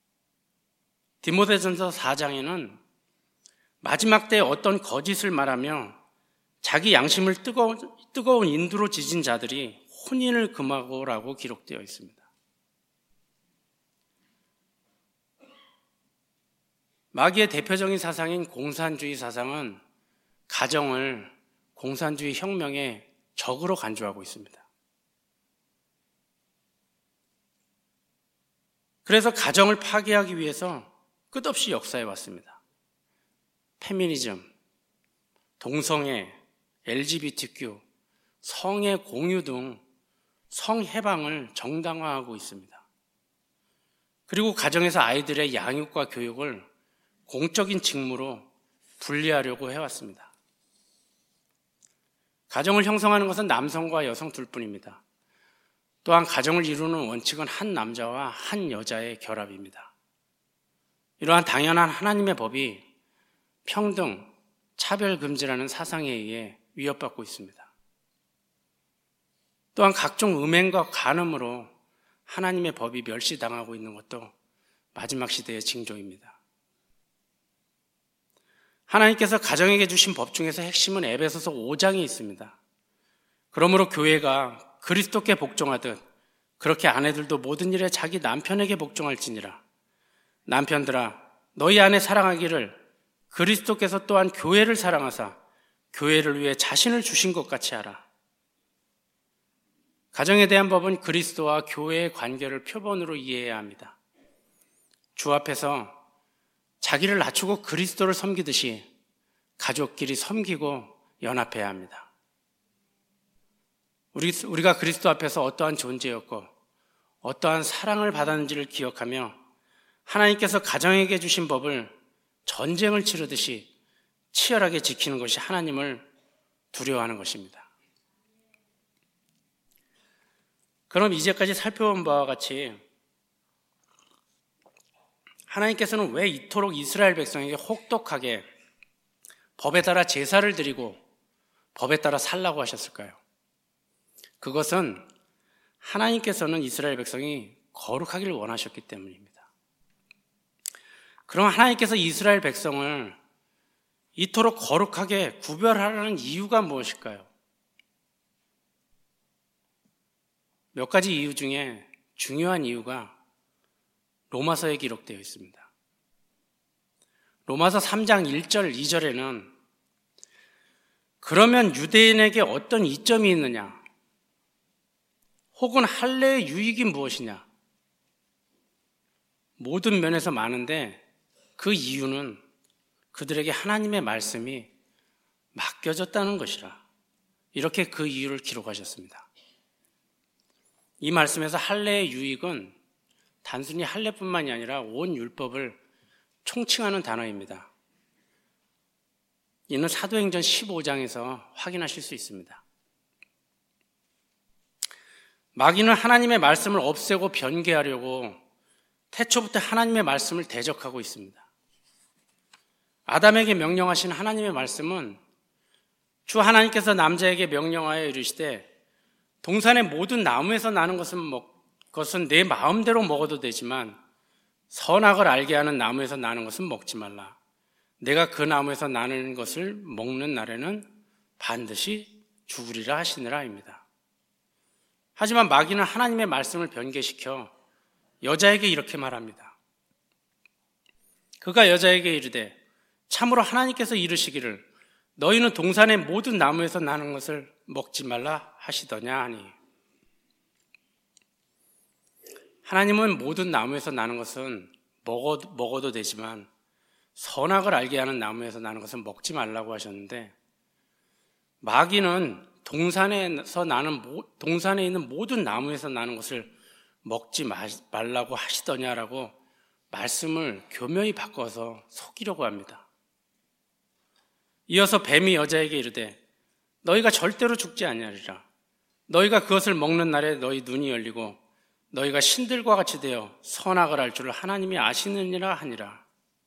디모데전서 사 장에는 마지막 때에 어떤 거짓을 말하며 자기 양심을 뜨거운, 뜨거운 인두로 지진 자들이 혼인을 금하고라고 기록되어 있습니다. 마귀의 대표적인 사상인 공산주의 사상은 가정을 공산주의 혁명의 적으로 간주하고 있습니다. 그래서 가정을 파괴하기 위해서 끝없이 역사해 왔습니다. 페미니즘, 동성애, 엘지비티큐, 성의 공유 등 성해방을 정당화하고 있습니다. 그리고 가정에서 아이들의 양육과 교육을 공적인 직무로 분리하려고 해왔습니다. 가정을 형성하는 것은 남성과 여성 둘뿐입니다. 또한 가정을 이루는 원칙은 한 남자와 한 여자의 결합입니다. 이러한 당연한 하나님의 법이 평등, 차별금지라는 사상에 의해 위협받고 있습니다. 또한 각종 음행과 간음으로 하나님의 법이 멸시당하고 있는 것도 마지막 시대의 징조입니다. 하나님께서 가정에게 주신 법 중에서 핵심은 에베소서 오 장에 있습니다. 그러므로 교회가 그리스도께 복종하듯 그렇게 아내들도 모든 일에 자기 남편에게 복종할지니라. 남편들아 너희 아내 사랑하기를 그리스도께서 또한 교회를 사랑하사 교회를 위해 자신을 주신 것 같이 하라. 가정에 대한 법은 그리스도와 교회의 관계를 표본으로 이해해야 합니다. 주 앞에서 자기를 낮추고 그리스도를 섬기듯이 가족끼리 섬기고 연합해야 합니다. 우리, 우리가 그리스도 앞에서 어떠한 존재였고 어떠한 사랑을 받았는지를 기억하며 하나님께서 가정에게 주신 법을 전쟁을 치르듯이 치열하게 지키는 것이 하나님을 두려워하는 것입니다. 그럼 이제까지 살펴본 바와 같이 하나님께서는 왜 이토록 이스라엘 백성에게 혹독하게 법에 따라 제사를 드리고 법에 따라 살라고 하셨을까요? 그것은 하나님께서는 이스라엘 백성이 거룩하기를 원하셨기 때문입니다. 그럼 하나님께서 이스라엘 백성을 이토록 거룩하게 구별하라는 이유가 무엇일까요? 몇 가지 이유 중에 중요한 이유가 로마서에 기록되어 있습니다. 로마서 삼 장 일 절 이 절에는 그러면 유대인에게 어떤 이점이 있느냐? 혹은 할례의 유익이 무엇이냐? 모든 면에서 많은데 그 이유는 그들에게 하나님의 말씀이 맡겨졌다는 것이라. 이렇게 그 이유를 기록하셨습니다. 이 말씀에서 할례의 유익은 단순히 할례뿐만이 아니라 온 율법을 총칭하는 단어입니다. 이는 사도행전 십오 장에서 확인하실 수 있습니다. 마귀는 하나님의 말씀을 없애고 변개하려고 태초부터 하나님의 말씀을 대적하고 있습니다. 아담에게 명령하신 하나님의 말씀은 주 하나님께서 남자에게 명령하여 이르시되 동산의 모든 나무에서 나는 것은 먹, 것은 내 마음대로 먹어도 되지만 선악을 알게 하는 나무에서 나는 것은 먹지 말라. 내가 그 나무에서 나는 것을 먹는 날에는 반드시 죽으리라 하시느라입니다. 하지만 마귀는 하나님의 말씀을 변개시켜 여자에게 이렇게 말합니다. 그가 여자에게 이르되 참으로 하나님께서 이르시기를 너희는 동산의 모든 나무에서 나는 것을 먹지 말라 하시더냐 하니, 하나님은 모든 나무에서 나는 것은 먹어도, 먹어도 되지만 선악을 알게 하는 나무에서 나는 것은 먹지 말라고 하셨는데, 마귀는 동산에서 나는 동산에 있는 모든 나무에서 나는 것을 먹지 말라고 하시더냐라고 말씀을 교묘히 바꿔서 속이려고 합니다. 이어서 뱀이 여자에게 이르되 너희가 절대로 죽지 아니하리라. 너희가 그것을 먹는 날에 너희 눈이 열리고 너희가 신들과 같이 되어 선악을 알 줄을 하나님이 아시느니라 하니라.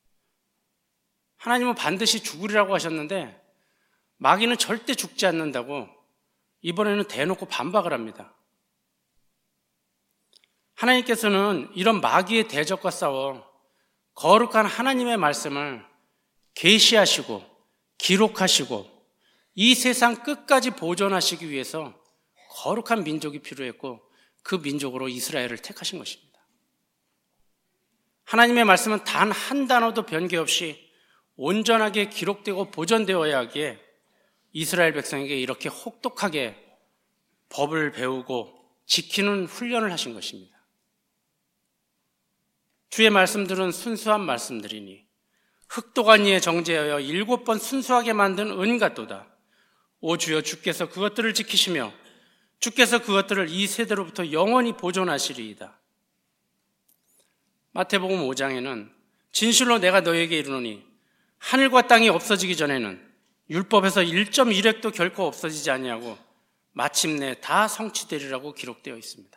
하나님은 반드시 죽으리라고 하셨는데 마귀는 절대 죽지 않는다고 이번에는 대놓고 반박을 합니다. 하나님께서는 이런 마귀의 대적과 싸워 거룩한 하나님의 말씀을 계시하시고 기록하시고 이 세상 끝까지 보존하시기 위해서 거룩한 민족이 필요했고 그 민족으로 이스라엘을 택하신 것입니다. 하나님의 말씀은 단 한 단어도 변개 없이 온전하게 기록되고 보존되어야 하기에 이스라엘 백성에게 이렇게 혹독하게 법을 배우고 지키는 훈련을 하신 것입니다. 주의 말씀들은 순수한 말씀들이니 흙도가니에 정제하여 일곱 번 순수하게 만든 은 같도다. 오 주여, 주께서 그것들을 지키시며 주께서 그것들을 이 세대로부터 영원히 보존하시리이다. 마태복음 오 장에는 진실로 내가 너에게 이르노니 하늘과 땅이 없어지기 전에는 율법에서 일 점 일 획도 결코 없어지지 아니하고 마침내 다 성취되리라고 기록되어 있습니다.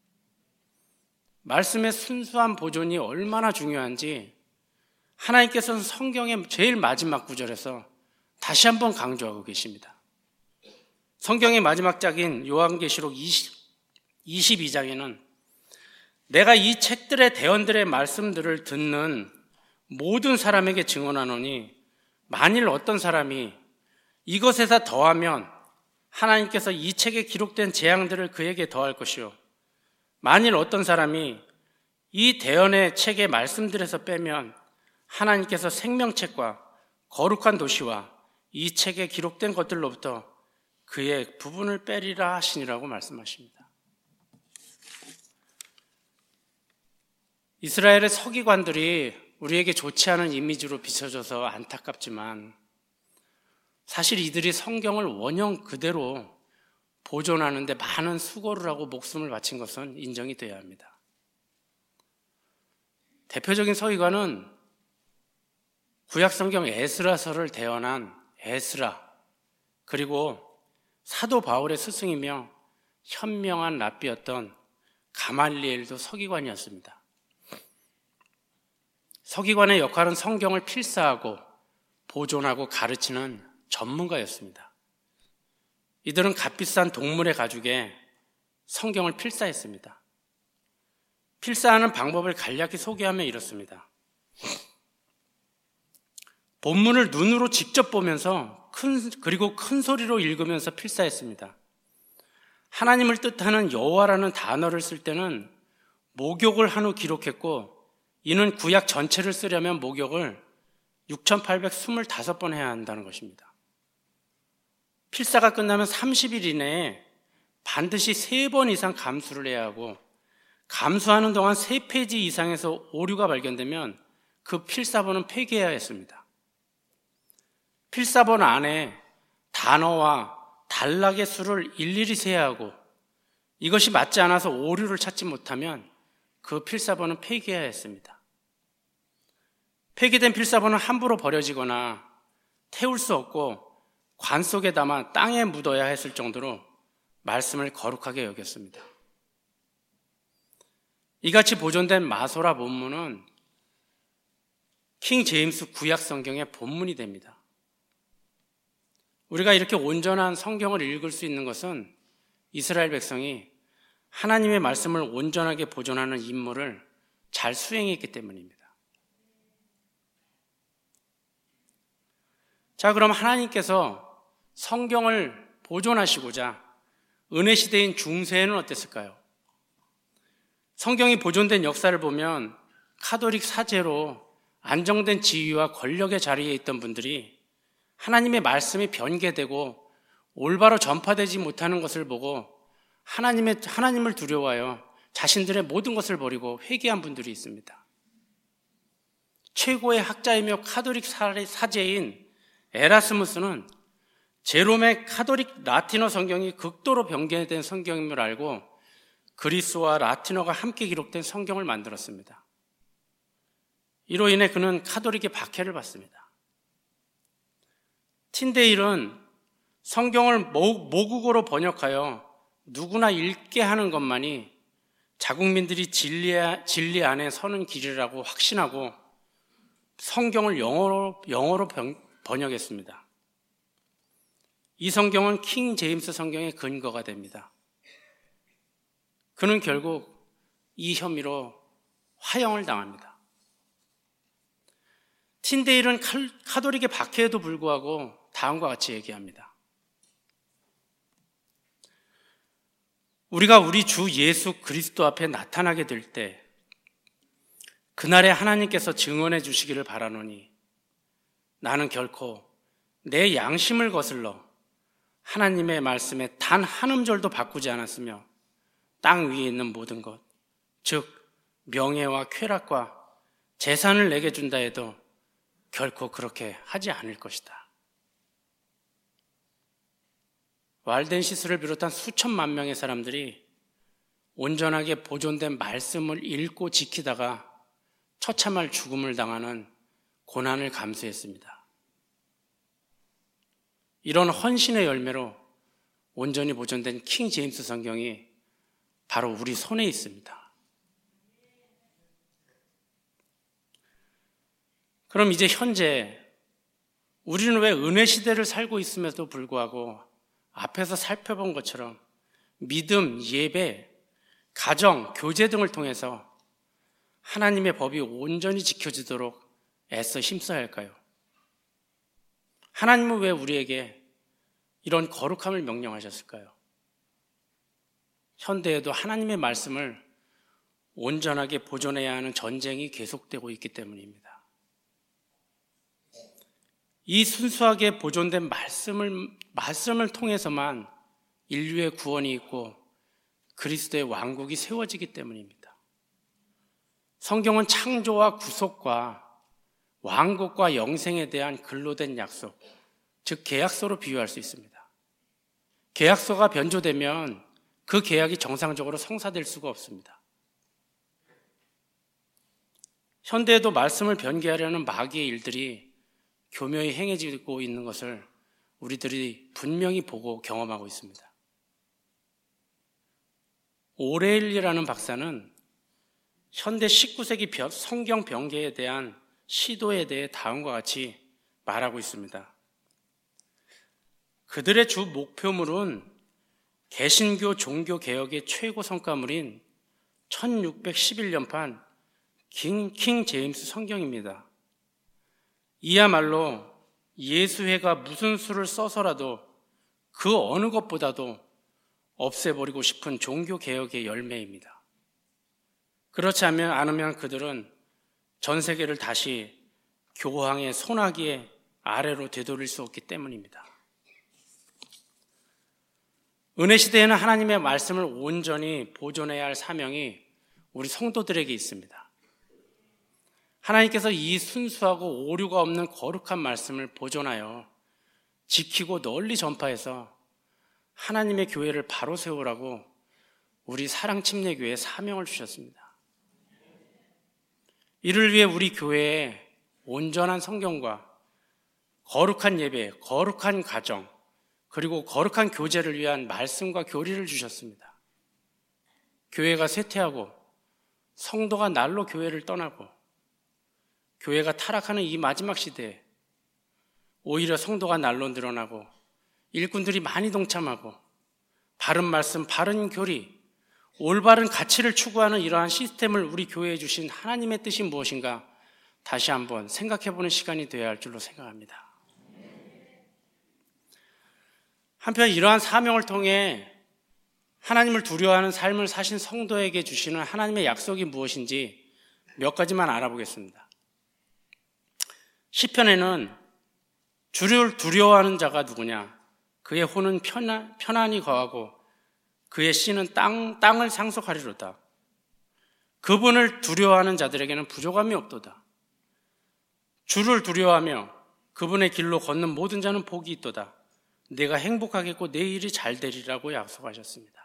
말씀의 순수한 보존이 얼마나 중요한지 하나님께서는 성경의 제일 마지막 구절에서 다시 한번 강조하고 계십니다. 성경의 마지막 장인 요한계시록 이십이 장에는 내가 이 책들의 대언들의 말씀들을 듣는 모든 사람에게 증언하노니 만일 어떤 사람이 이것에다 더하면 하나님께서 이 책에 기록된 재앙들을 그에게 더할 것이요, 만일 어떤 사람이 이 대언의 책의 말씀들에서 빼면 하나님께서 생명책과 거룩한 도시와 이 책에 기록된 것들로부터 그의 부분을 빼리라 하시니라고 말씀하십니다. 이스라엘의 서기관들이 우리에게 좋지 않은 이미지로 비춰져서 안타깝지만 사실 이들이 성경을 원형 그대로 보존하는 데 많은 수고를 하고 목숨을 바친 것은 인정이 돼야 합니다. 대표적인 서기관은 구약성경 에스라서를 대언한 에스라, 그리고 사도 바울의 스승이며 현명한 랍비였던 가말리엘도 서기관이었습니다. 서기관의 역할은 성경을 필사하고 보존하고 가르치는 전문가였습니다. 이들은 값비싼 동물의 가죽에 성경을 필사했습니다. 필사하는 방법을 간략히 소개하면 이렇습니다. 본문을 눈으로 직접 보면서 큰, 그리고 큰 소리로 읽으면서 필사했습니다. 하나님을 뜻하는 여호와라는 단어를 쓸 때는 목욕을 한 후 기록했고, 이는 구약 전체를 쓰려면 목욕을 육천팔백이십오 번 해야 한다는 것입니다. 필사가 끝나면 삼십 일 이내에 반드시 세 번 이상 감수를 해야 하고, 감수하는 동안 세 페이지 이상에서 오류가 발견되면 그 필사본은 폐기해야 했습니다. 필사본 안에 단어와 단락의 수를 일일이 세야 하고, 이것이 맞지 않아서 오류를 찾지 못하면 그 필사본은 폐기해야 했습니다. 폐기된 필사본은 함부로 버려지거나 태울 수 없고 관 속에 담아 땅에 묻어야 했을 정도로 말씀을 거룩하게 여겼습니다. 이같이 보존된 마소라 본문은 킹 제임스 구약 성경의 본문이 됩니다. 우리가 이렇게 온전한 성경을 읽을 수 있는 것은 이스라엘 백성이 하나님의 말씀을 온전하게 보존하는 임무를 잘 수행했기 때문입니다. 자, 그럼 하나님께서 성경을 보존하시고자 은혜 시대인 중세에는 어땠을까요? 성경이 보존된 역사를 보면 카톨릭 사제로 안정된 지위와 권력의 자리에 있던 분들이 하나님의 말씀이 변개되고 올바로 전파되지 못하는 것을 보고 하나님의, 하나님을 두려워하여 자신들의 모든 것을 버리고 회개한 분들이 있습니다. 최고의 학자이며 카톨릭 사제인 에라스무스는 제롬의 카톨릭 라틴어 성경이 극도로 변개된 성경임을 알고 그리스어와 라틴어가 함께 기록된 성경을 만들었습니다. 이로 인해 그는 카톨릭의 박해를 받습니다. 틴데일은 성경을 모국어로 번역하여 누구나 읽게 하는 것만이 자국민들이 진리, 진리 안에 서는 길이라고 확신하고 성경을 영어로, 영어로 번역했습니다. 이 성경은 킹 제임스 성경의 근거가 됩니다. 그는 결국 이 혐의로 화형을 당합니다. 틴데일은 카톨릭의 박해에도 불구하고 다음과 같이 얘기합니다. 우리가 우리 주 예수 그리스도 앞에 나타나게 될 때 그날에 하나님께서 증언해 주시기를 바라노니 나는 결코 내 양심을 거슬러 하나님의 말씀에 단 한 음절도 바꾸지 않았으며 땅 위에 있는 모든 것, 즉 명예와 쾌락과 재산을 내게 준다 해도 결코 그렇게 하지 않을 것이다. 왈덴시스를 비롯한 수천만 명의 사람들이 온전하게 보존된 말씀을 읽고 지키다가 처참할 죽음을 당하는 고난을 감수했습니다. 이런 헌신의 열매로 온전히 보존된 킹 제임스 성경이 바로 우리 손에 있습니다. 그럼 이제 현재 우리는 왜 은혜 시대를 살고 있음에도 불구하고 앞에서 살펴본 것처럼 믿음, 예배, 가정, 교제 등을 통해서 하나님의 법이 온전히 지켜지도록 애써 힘써야 할까요? 하나님은 왜 우리에게 이런 거룩함을 명령하셨을까요? 현대에도 하나님의 말씀을 온전하게 보존해야 하는 전쟁이 계속되고 있기 때문입니다. 이 순수하게 보존된 말씀을, 말씀을 통해서만 인류의 구원이 있고 그리스도의 왕국이 세워지기 때문입니다. 성경은 창조와 구속과 왕국과 영생에 대한 글로된 약속, 즉 계약서로 비유할 수 있습니다. 계약서가 변조되면 그 계약이 정상적으로 성사될 수가 없습니다. 현대에도 말씀을 변개하려는 마귀의 일들이 교묘히 행해지고 있는 것을 우리들이 분명히 보고 경험하고 있습니다. 오레일리라는 박사는 현대 십구 세기 성경 변개에 대한 시도에 대해 다음과 같이 말하고 있습니다. 그들의 주 목표물은 개신교 종교개혁의 최고 성과물인 천육백십일 년판 킹, 킹 제임스 성경입니다. 이야말로 예수회가 무슨 수를 써서라도 그 어느 것보다도 없애버리고 싶은 종교개혁의 열매입니다. 그렇지 않으면 그들은 전 세계를 다시 교황의 손아귀의 아래로 되돌릴 수 없기 때문입니다. 은혜 시대에는 하나님의 말씀을 온전히 보존해야 할 사명이 우리 성도들에게 있습니다. 하나님께서 이 순수하고 오류가 없는 거룩한 말씀을 보존하여 지키고 널리 전파해서 하나님의 교회를 바로 세우라고 우리 사랑침례교회에 사명을 주셨습니다. 이를 위해 우리 교회에 온전한 성경과 거룩한 예배, 거룩한 가정, 그리고 거룩한 교제를 위한 말씀과 교리를 주셨습니다. 교회가 쇠퇴하고 성도가 날로 교회를 떠나고 교회가 타락하는 이 마지막 시대에 오히려 성도가 날로 늘어나고 일꾼들이 많이 동참하고 바른 말씀, 바른 교리, 올바른 가치를 추구하는 이러한 시스템을 우리 교회에 주신 하나님의 뜻이 무엇인가 다시 한번 생각해보는 시간이 되어야 할 줄로 생각합니다. 한편 이러한 사명을 통해 하나님을 두려워하는 삶을 사신 성도에게 주시는 하나님의 약속이 무엇인지 몇 가지만 알아보겠습니다. 시편에는 주를 두려워하는 자가 누구냐? 그의 혼은 편안, 편안히 거하고 그의 씨는 땅, 땅을 상속하리로다. 그분을 두려워하는 자들에게는 부족함이 없도다. 주를 두려워하며 그분의 길로 걷는 모든 자는 복이 있도다. 내가 행복하겠고 내 일이 잘 되리라고 약속하셨습니다.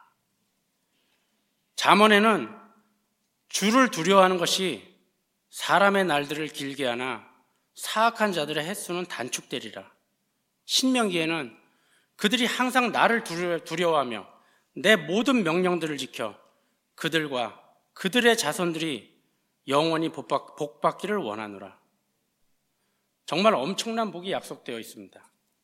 잠언에는 주를 두려워하는 것이 사람의 날들을 길게 하나 사악한 자들의 횟수는 단축되리라. 신명기에는 그들이 항상 나를 두려워하며 내 모든 명령들을 지켜 그들과 그들의 자손들이 영원히 복받기를 원하노라. 정말 엄청난 복이 약속되어 있습니다.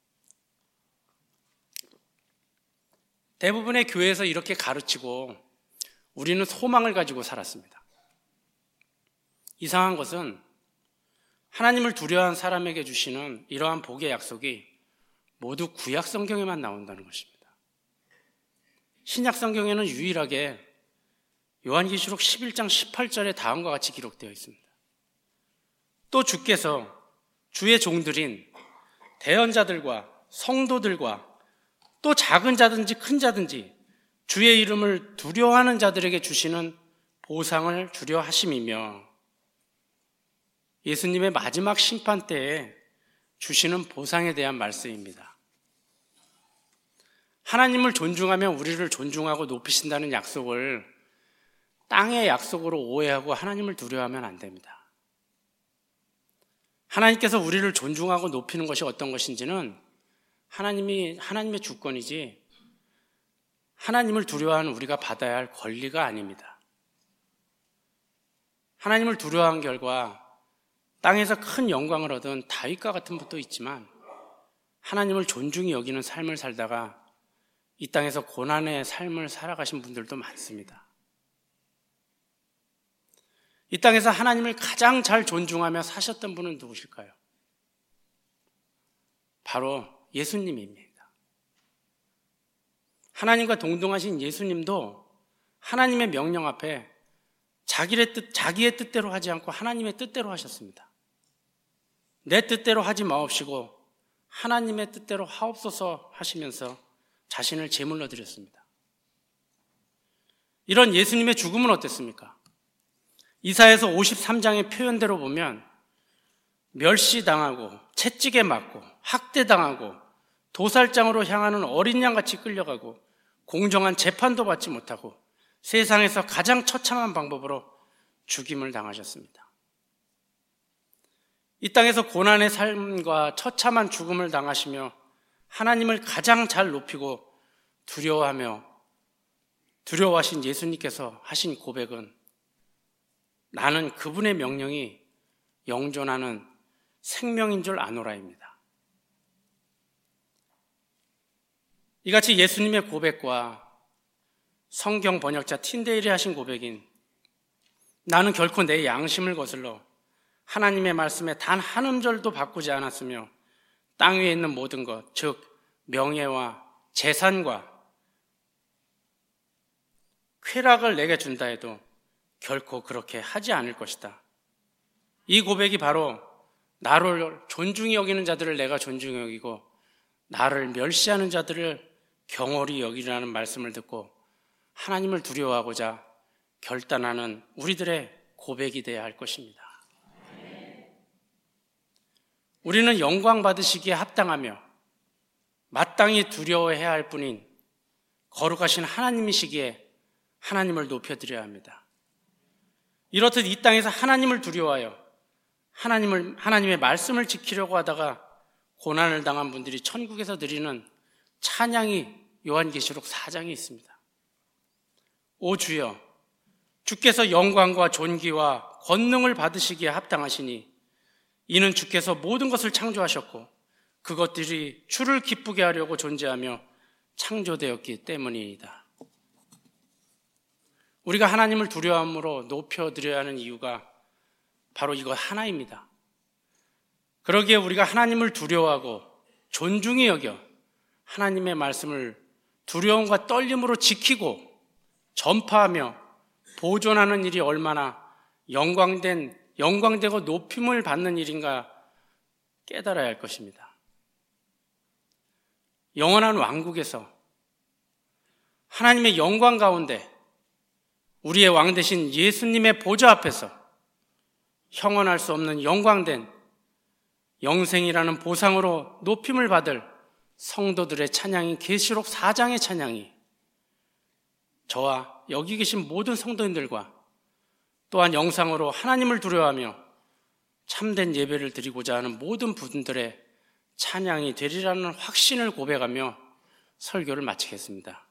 대부분의 교회에서 이렇게 가르치고 우리는 소망을 가지고 살았습니다. 이상한 것은 하나님을 두려워하는 사람에게 주시는 이러한 복의 약속이 모두 구약 성경에만 나온다는 것입니다. 신약 성경에는 유일하게 요한계시록 십일 장 십팔 절에 다음과 같이 기록되어 있습니다. 또 주께서 주의 종들인 대언자들과 성도들과 또 작은 자든지 큰 자든지 주의 이름을 두려워하는 자들에게 주시는 보상을 주려 하심이며 예수님의 마지막 심판 때에 주시는 보상에 대한 말씀입니다. 하나님을 존중하면 우리를 존중하고 높이신다는 약속을 땅의 약속으로 오해하고 하나님을 두려워하면 안 됩니다. 하나님께서 우리를 존중하고 높이는 것이 어떤 것인지는 하나님이, 하나님의 주권이지 하나님을 두려워하는 우리가 받아야 할 권리가 아닙니다. 하나님을 두려워한 결과 땅에서 큰 영광을 얻은 다윗과 같은 분도 있지만 하나님을 존중히 여기는 삶을 살다가 이 땅에서 고난의 삶을 살아가신 분들도 많습니다. 이 땅에서 하나님을 가장 잘 존중하며 사셨던 분은 누구실까요? 바로 예수님입니다. 하나님과 동등하신 예수님도 하나님의 명령 앞에 자기의 뜻, 자기의 뜻대로 하지 않고 하나님의 뜻대로 하셨습니다. 내 뜻대로 하지 마옵시고 하나님의 뜻대로 하옵소서 하시면서 자신을 제물로 드렸습니다. 이런 예수님의 죽음은 어땠습니까? 이사야서 오십삼 장의 표현대로 보면 멸시당하고 채찍에 맞고 학대당하고 도살장으로 향하는 어린 양같이 끌려가고 공정한 재판도 받지 못하고 세상에서 가장 처참한 방법으로 죽임을 당하셨습니다. 이 땅에서 고난의 삶과 처참한 죽음을 당하시며 하나님을 가장 잘 높이고 두려워하며 두려워하신 예수님께서 하신 고백은 나는 그분의 명령이 영존하는 생명인 줄 아노라입니다. 이같이 예수님의 고백과 성경 번역자 틴데일이 하신 고백인 나는 결코 내 양심을 거슬러 하나님의 말씀에 단 한 음절도 바꾸지 않았으며 땅 위에 있는 모든 것, 즉 명예와 재산과 쾌락을 내게 준다 해도 결코 그렇게 하지 않을 것이다. 이 고백이 바로 나를 존중히 여기는 자들을 내가 존중히 여기고 나를 멸시하는 자들을 경홀히 여기라는 말씀을 듣고 하나님을 두려워하고자 결단하는 우리들의 고백이 되어야 할 것입니다. 우리는 영광 받으시기에 합당하며 마땅히 두려워해야 할 뿐인 거룩하신 하나님이시기에 하나님을 높여드려야 합니다. 이렇듯 이 땅에서 하나님을 두려워하여 하나님을, 하나님의 말씀을 지키려고 하다가 고난을 당한 분들이 천국에서 드리는 찬양이 요한계시록 사 장에 있습니다. 오 주여, 주께서 영광과 존귀와 권능을 받으시기에 합당하시니 이는 주께서 모든 것을 창조하셨고 그것들이 주를 기쁘게 하려고 존재하며 창조되었기 때문이다. 우리가 하나님을 두려움으로 높여드려야 하는 이유가 바로 이것 하나입니다. 그러기에 우리가 하나님을 두려워하고 존중히 여겨 하나님의 말씀을 두려움과 떨림으로 지키고 전파하며 보존하는 일이 얼마나 영광된, 영광되고 높임을 받는 일인가 깨달아야 할 것입니다. 영원한 왕국에서 하나님의 영광 가운데 우리의 왕 되신 예수님의 보좌 앞에서 형언할 수 없는 영광된 영생이라는 보상으로 높임을 받을 성도들의 찬양인 계시록 사 장의 찬양이 저와 여기 계신 모든 성도님들과 또한 영상으로 하나님을 두려워하며 참된 예배를 드리고자 하는 모든 분들의 찬양이 되리라는 확신을 고백하며 설교를 마치겠습니다.